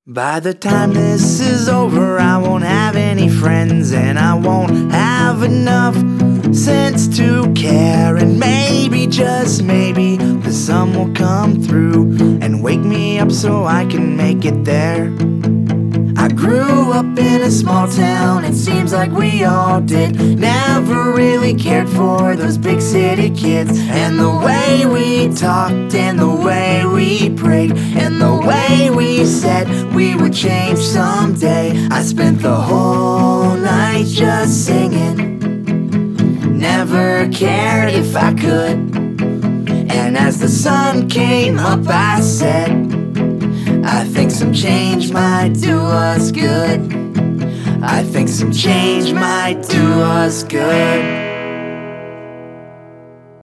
By the time this is over, I won't have any friends, and I won't have enough sense to care. And maybe, just maybe, the sun will come through and wake me up so I can make it there. I grew up in a small town, it seems like we all did. Never really cared for those big city kids. And the way we talked, and the way we prayed, and the way we said we would change someday. I spent the whole night just singing, never cared if I could. And as the sun came up, I said, I think some change might do us good. I think some change might do us good.